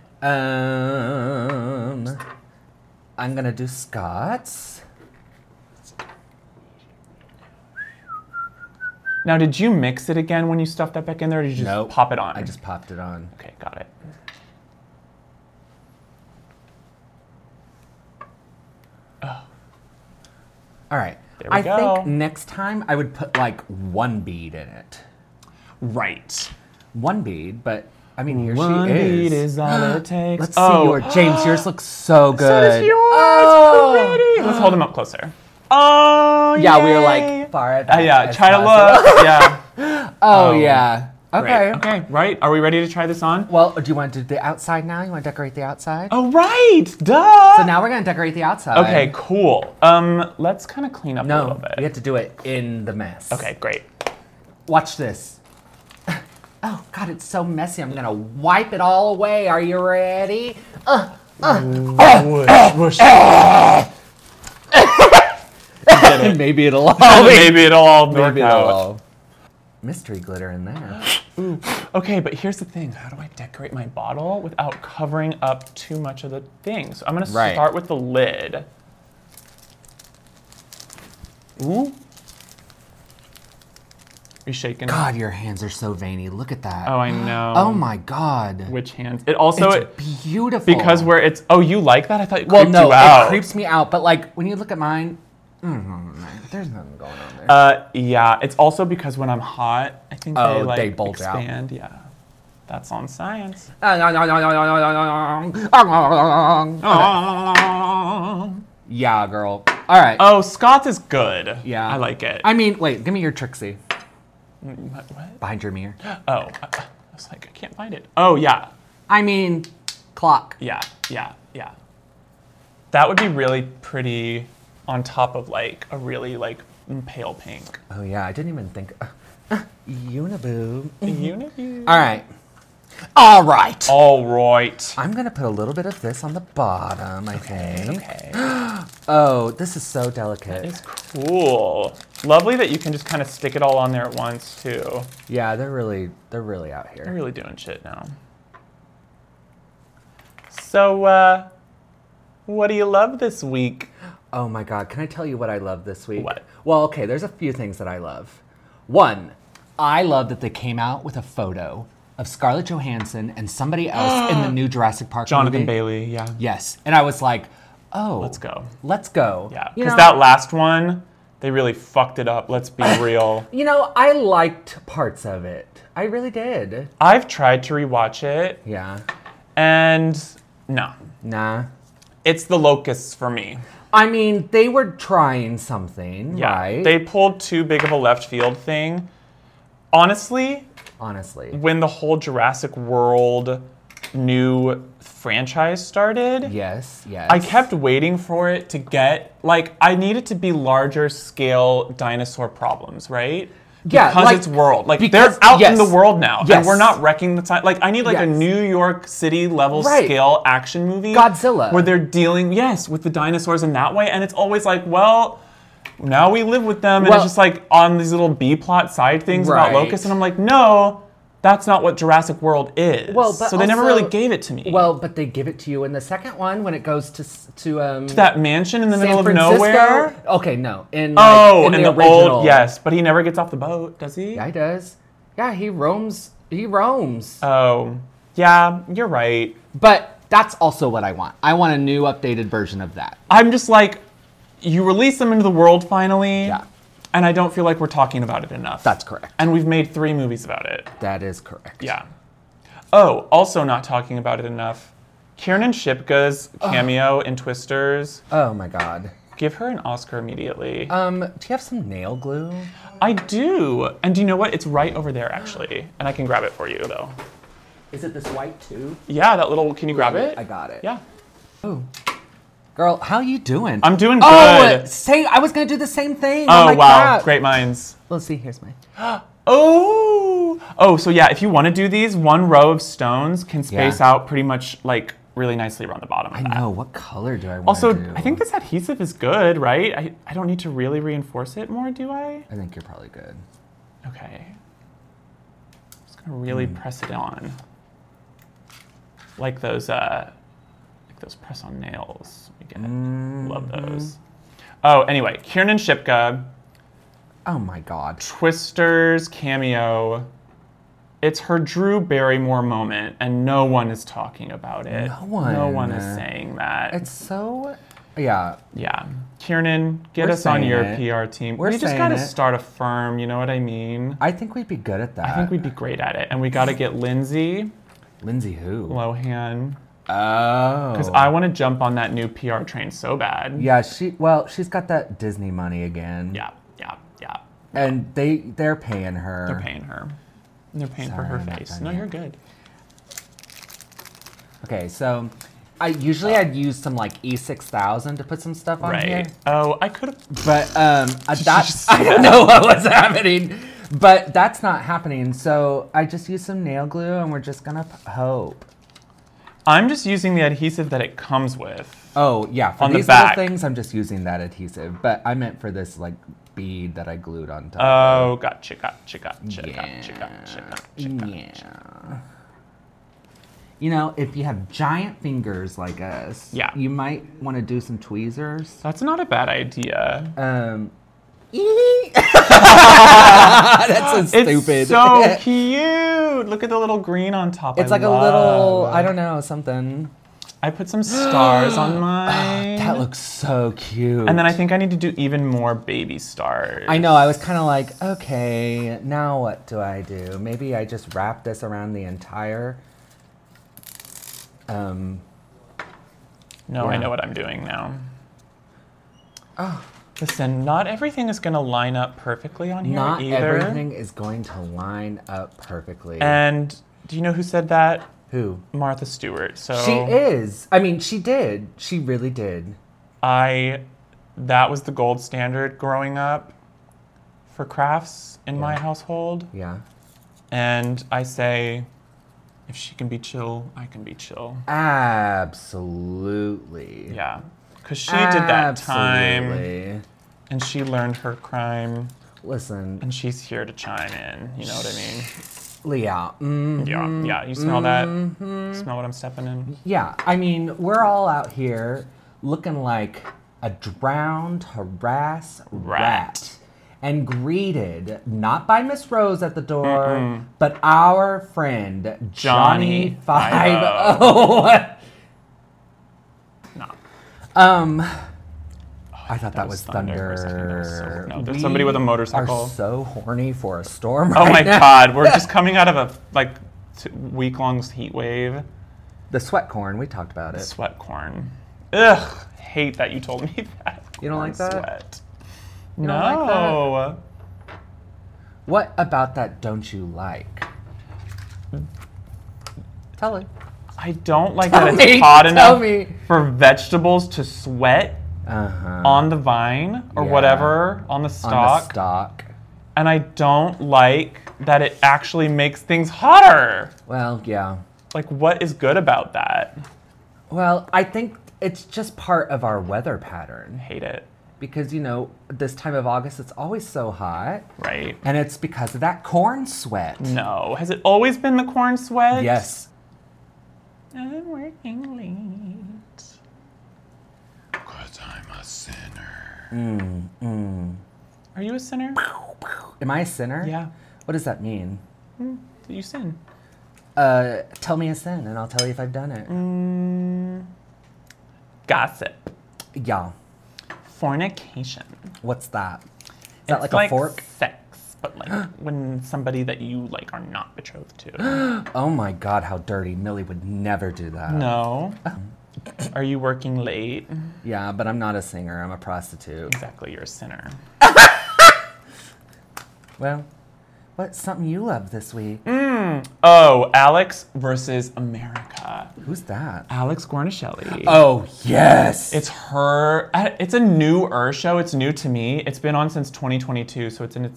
Um, I'm gonna do Scott's. Now, did you mix it again when you stuffed that back in there, or did you just Nope. pop it on? I just popped it on. Okay, got it. All right. There we I go. think next time I would put like one bead in it. Right. One bead, but I mean, here One she is. bead is all it takes. Let's oh. see your James. Yours looks so good. So does yours. Oh. Pretty. Let's hold them up closer. Oh, Yeah, we were yay. like far Uh, yeah, as try to possible. look. Yeah. Oh, Oh, yeah. Okay. Great. Okay, right. Are we ready to try this on? Well, do you want to do the outside now? You want to decorate the outside? Oh, right. Duh. So now we're gonna decorate the outside. Okay, cool. Um, let's kind of clean up a little No, bit. we have to do it in the mess. Okay, great. Watch this. Oh God, it's so messy. I'm gonna wipe it all away. Are you ready? Uh, Whoosh, whoosh. Maybe it'll all. Maybe it'll all work Maybe it'll out. all. Mystery glitter in there. Ooh. Okay, but here's the thing. How do I decorate my bottle without covering up too much of the thing? So I'm gonna Right. start with the lid. Ooh. Are you shaking? God, your hands are so veiny. Look at that. Oh, I know. Oh my God. Which hands? It also It's beautiful. because where it's. Oh, you like that? I thought it Well, creeped no, you out. it creeps me out. But like when you look at mine, mm, there's nothing going on there. Uh, yeah. It's also because when I'm hot, I think Oh, they like they bulge out. expand. Yeah. That's on science. Yeah, girl. All right. Oh, Scott's is good. Yeah. I like it. I mean, wait, give me your Trixie. What? what? Behind your mirror. Oh, I, I was like, I can't find it. Oh, yeah. I mean, clock. Yeah, yeah, yeah. That would be really pretty on top of like a really like pale pink. Oh, yeah, I didn't even think. Uh, uh, Uniboo. Unity. All right. All right. All right. I'm going to put a little bit of this on the bottom, I think. Okay. Oh, this is so delicate. It's cool. Lovely that you can just kind of stick it all on there at once too. Yeah, they're really, they're really out They're here. really doing shit now. So, uh, what do you love this week? Oh my God, can I tell you what I love this week? What? Well, okay, there's a few things that I love. One, I love that they came out with a photo of Scarlett Johansson and somebody else in the new Jurassic Park Jonathan movie. Bailey, yeah. Yes, and I was like, oh. Let's go. Let's go. Yeah, You because know, that last one, They really fucked it up. Let's be real. You know, I liked parts of it. I really did. I've tried to rewatch it, Yeah. and no. Nah. It's the Locusts for me. I mean, they were trying something, Yeah. right? They pulled too big of a left field thing. Honestly, Honestly. when the whole Jurassic World new franchise started, Yes, yes. I kept waiting for it to get, like, I need it to be larger scale dinosaur problems, right? Yeah, because like- it's world. Like, because- they're out yes. in the world now, Yes. and we're not wrecking the time. Like, I need, like, a Yes. New York City level Right. scale action movie. Godzilla. Where they're dealing, yes, with the dinosaurs in that way, and it's always like, well, now we live with them, and Well- it's just, like, on these little B-plot side things Right. about locusts, and I'm like, no, that's not what Jurassic World is. Well, but so they never also- really gave it to me. Well, but they give it to you in the second one when it goes to s- to um that mansion in the San middle of Francisco. nowhere. Okay, no. In like, Oh, in and the, the, original. old, yes, but he never gets off the boat, does he? Yeah, he does. Yeah, he roams. He roams. Oh, yeah, you're right. But that's also what I want. I want a new, updated version of that. I'm just like, you release them into the world finally, Yeah. and I don't feel like we're talking about it enough. That's correct. And we've made three movies about it. That is correct. Yeah. Oh, also not talking about it enough. Kiernan Shipka's cameo in Twisters. Oh my God. Give her an Oscar immediately. Um, do you have some nail glue? I do. And do you know what? It's right over there, actually. And I can grab it for you, though. Is it this white too? Yeah, that little, can you grab it? I got it. Yeah. Ooh. Girl, how you doing? I'm doing Oh, good. say I was gonna do the same thing. Oh, my wow. crap. Great minds. Let's see. Here's my. Oh. Oh, so yeah, if you want to do these, one row of stones can space Yeah. out pretty much like really nicely around the bottom of I that. know. What color do I want Also, to do? I think this adhesive is good, right? I, I don't need to really reinforce it more, do I? I think you're probably good. Okay. Just gonna really Hmm. press it on. Like those uh like those press-on nails we get. Mm-hmm. Love those. Oh, anyway, Kiernan Shipka, Oh my God. Twisters cameo. It's her Drew Barrymore moment, and no one is talking about it. No one. No one is saying that. It's so. Yeah. yeah. Kiernan, get We're us on saying your it. P R team. We're we just saying gotta it. start a firm, you know what I mean? I think we'd be good at that. I think we'd be great at it. And we gotta get Lindsay Lindsay who? Lohan. Oh. Because I want to jump on that new P R train so bad. Yeah, she. Well, she's got that Disney money again. Yeah, yeah, yeah. And they they're paying her. They're paying her. They're paying for Sorry, her I'm not face. done No, yet. you're good. Okay, so I usually I'd use some like E six thousand to put some stuff on here. Right. Oh, I could have. But um, uh, you that's just see I don't know what was happening, but that's not happening. So I just used some nail glue, and we're just gonna p- hope. I'm just using the adhesive that it comes with. Oh yeah, for On the these little back. things, I'm just using that adhesive. But I meant for this like bead that I glued on top. Oh, gotcha, gotcha, gotcha, Yeah. gotcha, gotcha, gotcha, yeah. gotcha. You know, if you have giant fingers like us, Yeah. you might want to do some tweezers. That's not a bad idea. Um, that's so stupid. It's so cute. Look at the little green on top. It's I like a little, love. I don't know, something. I put some stars on mine. That looks so cute. And then I think I need to do even more baby stars. I know, I was kind of like, okay, now what do I do? Maybe I just wrap this around the entire. Um, No, I Yeah. know what I'm doing now. oh, Listen, not everything is going to line up perfectly on here not either. everything is going to line up perfectly. And do you know who said that? Who? Martha Stewart. So She is. I mean, she did. She really did. I that was the gold standard growing up for crafts in my Yeah. household. Yeah. And I say, if she can be chill, I can be chill. Absolutely. Yeah. Because she did that time Absolutely. and she learned her crime Listen, and she's here to chime in. You know what I mean? Leah. Mm, Yeah. Yeah. You smell that? Smell what I'm stepping in? yeah, I mean, we're all out here looking like a drowned, harassed rat. Rat. And greeted not by Miss Rose at the door, but our friend Johnny Johnny Five O. No. um, Oh, I thought that, was thunder. for a second. That was so- no, there's We somebody with a motorcycle. Are so horny for a storm. Oh right my now. God, we're just coming out of a like t- week-long heat wave. The sweat corn. We talked about it. Sweat corn. Ugh, hate that you told me that. You don't like that? Sweat. You no. don't like that? What about that don't you like? Tell it. I don't like Tell that it's me, hot tell enough me. for vegetables to sweat Uh-huh. on the vine or Yeah. whatever, on the On stalk. the stalk. And I don't like that it actually makes things hotter. Well, yeah. Like, what is good about that? Well, I think it's just part of our weather pattern. Hate it, Because, you know, this time of August, it's always so hot. right? And it's because of that corn sweat. No. Has it always been the corn sweat? Yes. I'm working late. Cause I'm a sinner. Mm, mm. Are you a sinner? Am I a sinner? Yeah. What does that mean? You sin. Uh, tell me a sin, and I'll tell you if I've done it. Mm, gossip. Yeah. Fornication. What's that? Is that It's like a fork? sex, but like when somebody that you like are not betrothed to. Oh my God, how dirty. Millie would never do that. No. Are you working late? Yeah, but I'm not a singer. I'm a prostitute. Exactly, you're a sinner. Well, what's something you love this week? Mm. Oh, Alex versus America. Who's that? Alex Guarnaschelli. Oh, yes. It's her. uh, It's a newer show. It's new to me. It's been on since twenty twenty-two, so it's in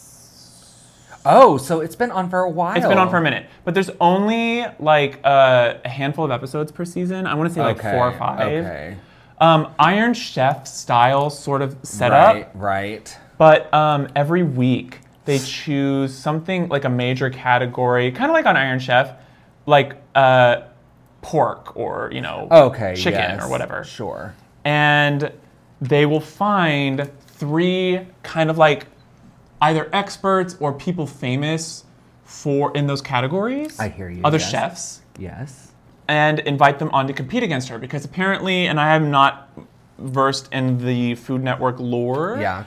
its. Oh, so it's been on for a while. It's been on for a minute, but there's only like uh, a handful of episodes per season. I want to say like Okay, four or five. Okay. Um, Iron Chef style sort of set right, up, Right. but um, every week they choose something like a major category, kind of like on Iron Chef, like uh, pork or you know Okay. chicken yes, or whatever. Sure. And they will find three kind of like either experts or people famous for in those categories. I hear you, Other yes. chefs. Yes. And invite them on to compete against her because apparently, and I am not versed in the Food Network lore, Yeah.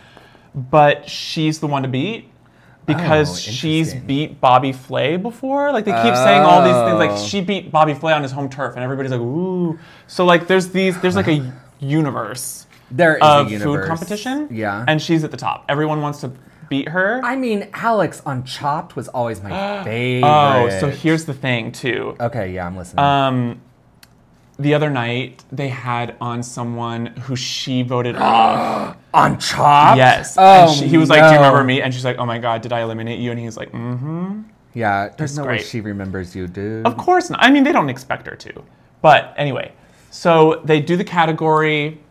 but she's the one to beat because Oh, she's interesting. beat Bobby Flay before. Like they keep saying all these things, Oh. like she beat Bobby Flay on his home turf, and everybody's like, ooh. So like there's these, there's like a universe There is of a universe. food competition, Yeah. and she's at the top. Everyone wants to beat her. I mean, Alex on Chopped was always my favorite. Oh, so here's the thing too. Okay, yeah, I'm listening. Um, the other night they had on someone who she voted off. on Chopped? Yes. Oh, and she, he was like, "Do you no. remember me?" And she's like, "Oh my God, did I eliminate you?" And he was like, "Mm-hmm." Yeah, there's It's no way great. she remembers you, dude. Of course not. I mean, they don't expect her to. But anyway, so they do the category,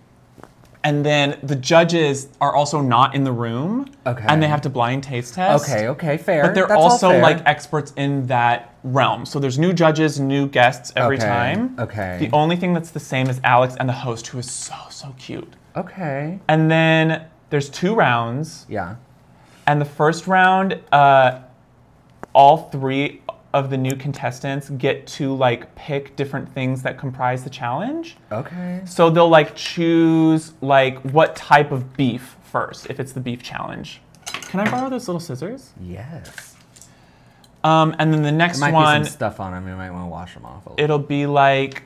and then the judges are also not in the room. Okay. And they have to blind taste test. Okay, okay, fair. But they're That's all also fair. like experts in that realm. So there's new judges, new guests every Okay, time. okay. The only thing that's the same is Alex and the host, who is so, so cute. Okay. And then there's two rounds. Yeah. And the first round, uh, all three of the new contestants get to like pick different things that comprise the challenge. Okay. So they'll like choose like what type of beef first, if it's the beef challenge. Can I borrow those little scissors? Yes. Um, and then the There next might one, be some stuff on them. You might want to wash them off a little. it'll be like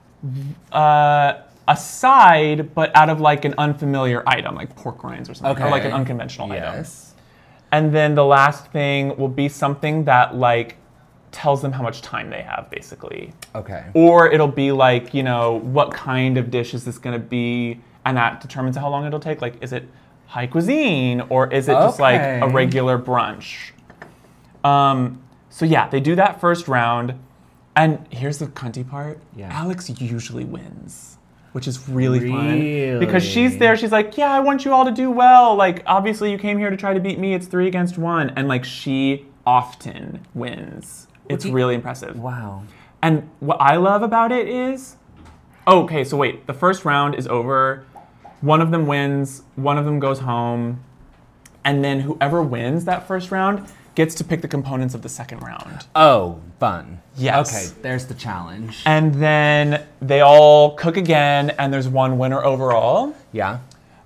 uh, a side, but out of like an unfamiliar item, like pork rinds or something, or like an Okay. unconventional item. Yes. And then the last thing will be something that like tells them how much time they have, basically. Okay. Or it'll be like, you know, what kind of dish is this going to be? And that determines how long it'll take. Like, is it high cuisine or is it just like a Okay. regular brunch? Um, so yeah, they do that first round. And here's the cunty part. Yeah. Alex usually wins, which is really, fun. Really? Because she's there, she's like, yeah, I want you all to do well. Like, obviously you came here to try to beat me. It's three against one. And like, she often wins. It's do you- really impressive. Wow. And what I love about it is, oh, okay, so wait, the first round is over. One of them wins, one of them goes home, and then whoever wins that first round gets to pick the components of the second round. Oh, fun. Yes. Okay, there's the challenge. And then they all cook again, and there's one winner overall. Yeah.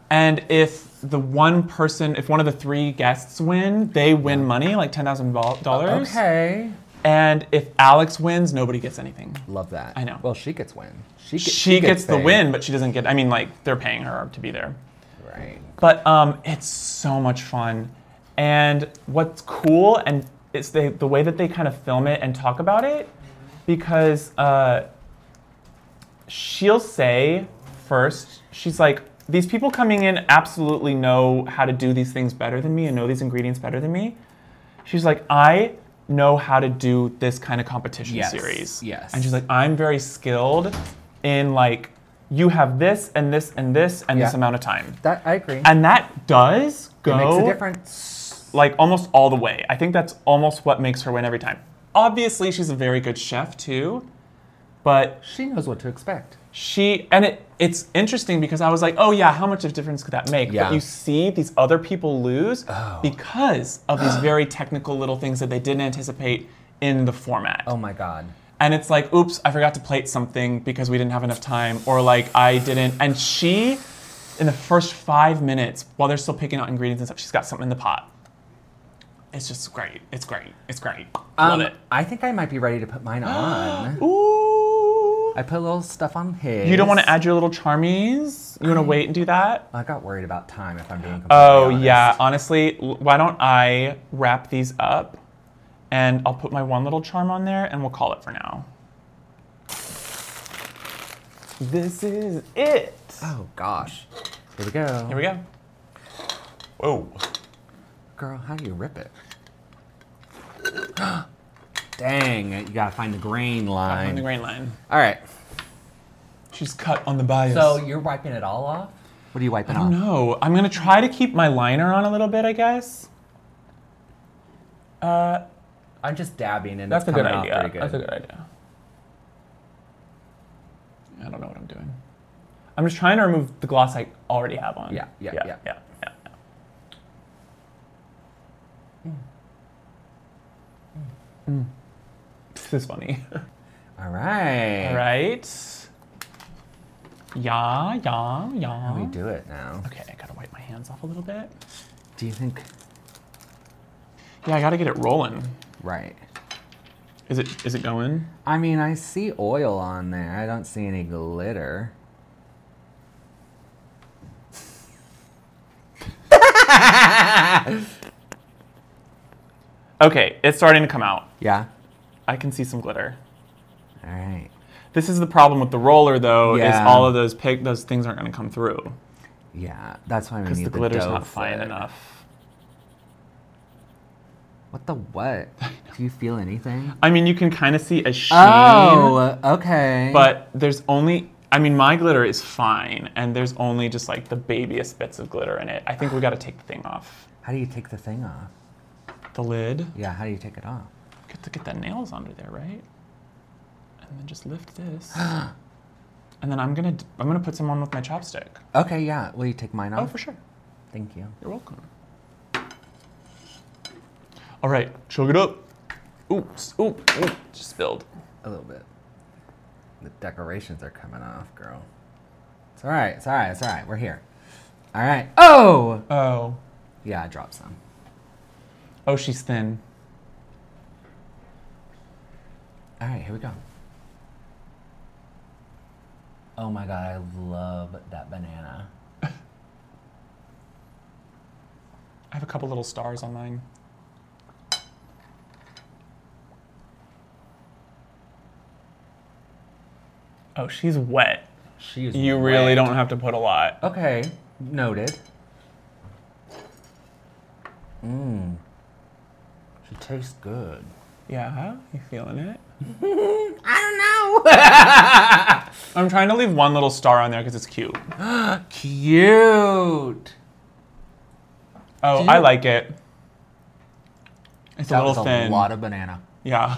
And if the one person, if one of the three guests win, they win money, like ten thousand dollars. Okay. And if Alex wins, nobody gets anything. Love that. I know. Well, she gets win. She, get, She, gets, the paid. win, but she doesn't get, I mean, like, they're paying her to be there. Right. But um, it's so much fun. And what's cool, and it's the, the way that they kind of film it and talk about it, because uh, she'll say first, she's like, these people coming in absolutely know how to do these things better than me and know these ingredients better than me. She's like, I know how to do this kind of competition Yes, series. yes. And she's like, I'm very skilled in like, you have this and this and this and this Yeah. amount of time. That I agree. And that does go it makes a difference. like almost all the way. I think that's almost what makes her win every time. Obviously, she's a very good chef too, but She knows what to expect. she, and it it's interesting because I was like, oh yeah, how much of a difference could that make? Yeah. But you see these other people lose Oh. because of these very technical little things that they didn't anticipate in the format. Oh my God. And it's like, oops, I forgot to plate something because we didn't have enough time, or like I didn't. And she, in the first five minutes, while they're still picking out ingredients and stuff, she's got something in the pot. It's just great. It's great. It's great. Love Um, it. I think I might be ready to put mine on. Ooh. I put a little stuff on his. You don't want to add your little charmies? You want to wait and do that? I got worried about time if I'm being completely Oh, honest. yeah. Honestly, l- why don't I wrap these up and I'll put my one little charm on there and we'll call it for now. This is it. Oh gosh. Here we go. Here we go. Whoa. Girl, how do you rip it? Dang, you gotta find the grain line. On the grain line. All right. She's cut on the bias. So you're wiping it all off? What are you wiping I off? don't know. I'm gonna try to keep my liner on a little bit, I guess. Uh, I'm just dabbing and that's it's a good coming idea. off pretty good. That's a good idea. I don't know what I'm doing. I'm just trying to remove the gloss I already have on. Yeah, yeah, yeah, yeah. yeah, yeah. yeah. Mm. This is funny. All right. All right. Yeah, yeah, yeah. How do we do it now? Okay, I gotta wipe my hands off a little bit. Do you think? Yeah, I gotta get it rolling. Right. Is it is it going? I mean, I see oil on there. I don't see any glitter. Okay, it's starting to come out. Yeah. I can see some glitter. All right. This is the problem with the roller, though, is Yeah. all of those pig those things aren't going to come through Yeah, that's why we because need the the, glitter's dough not fine foot. enough. What the what? Do you feel anything? I mean, you can kind of see a sheen, Oh, okay. but there's only. I mean, my glitter is fine, and there's only just like the babyest bits of glitter in it. I think we got to take the thing off. how do you take the thing off? The lid. Yeah, how do you take it off? Get to get the nails under there, right? And then just lift this. And then I'm gonna I'm gonna put some on with my chopstick. Okay, yeah. Will you take mine off? Oh, for sure. Thank you. You're welcome. All right, chug it up. Oops, oop, oop, just spilled. A little bit. The decorations are coming off, girl. It's all right. It's all right. It's all right. We're here. All right. Oh! Oh. Yeah, I dropped some. Oh, she's thin. All right, here we go. Oh my God, I love that banana. I have a couple little stars on mine. Oh, she's wet. She is You really wet. don't have to put a lot. Okay, noted. Mmm. She tastes good. Yeah, you feeling it? I I'm trying to leave one little star on there because it's cute. don't know. Cute. Oh, Do I you- like it. It's That a little was thin. a lot of banana. Yeah.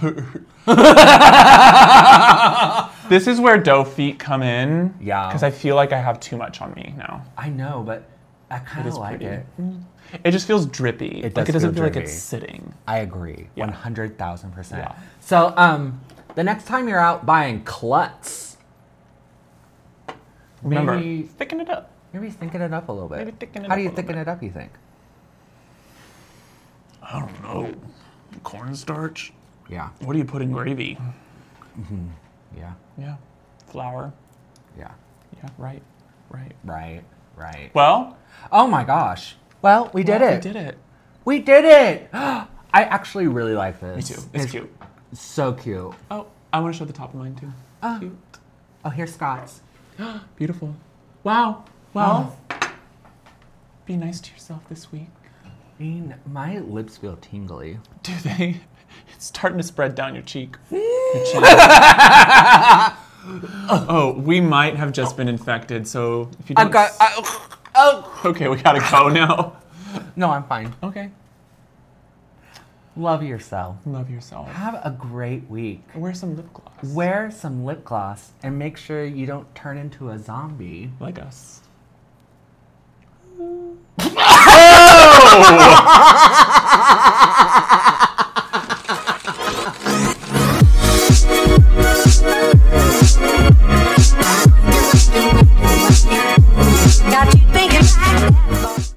This is where dough feet come in. Yeah. Because I feel like I have too much on me now. I know, but I kind It of is like pretty. it. It just feels drippy. It like does it doesn't feel feel like drippy. it's sitting. I agree, Yeah. one hundred thousand percent. Yeah. So, um, the next time you're out buying Klutz, Remember, maybe thicken it up. Maybe thicken it up a little bit. Maybe thicken it How up do you a little thicken bit. it up, you think? I don't know. Cornstarch? Yeah. What do you put in gravy? Yeah. Yeah. Flour. Yeah. Yeah, right. Right. Right. Right. Well, Oh my gosh. Well, we did well, it. We did it. We did it. I actually really like this. Me too. It's, cute. So cute. Oh, I want to show the top of mine too. Ah. Cute. Oh, here's Scott's. Beautiful. Wow. Well, be nice to yourself this week. I mean, my lips feel tingly. Do they? It's starting to spread down your cheek. Your chin. Oh, we might have just been infected, so if you don't... I got. I, oh. Okay, we gotta go now. No, I'm fine. Okay. Love yourself. Love yourself. Have a great week. Wear some lip gloss. Wear some lip gloss and make sure you don't turn into a zombie. Like us.